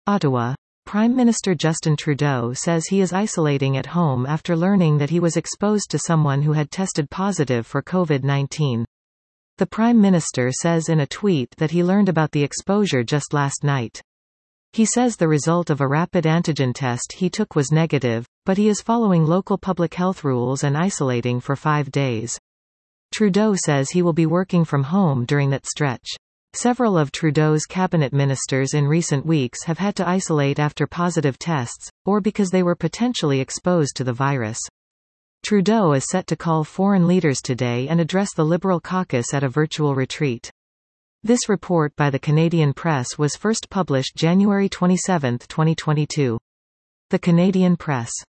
Ottawa. Prime Minister Justin Trudeau says he is isolating at home after learning that he was exposed to someone who had tested positive for COVID-19. The Prime Minister says in a tweet that he learned about the exposure just last night. He says the result of a rapid antigen test he took was negative, but he is following local public health rules and isolating for 5 days. Trudeau says he will be working from home during that stretch. Several of Trudeau's cabinet ministers in recent weeks have had to isolate after positive tests, or because they were potentially exposed to the virus. Trudeau is set to call foreign leaders today and address the Liberal caucus at a virtual retreat. This report by the Canadian Press was first published January 27, 2022. The Canadian Press.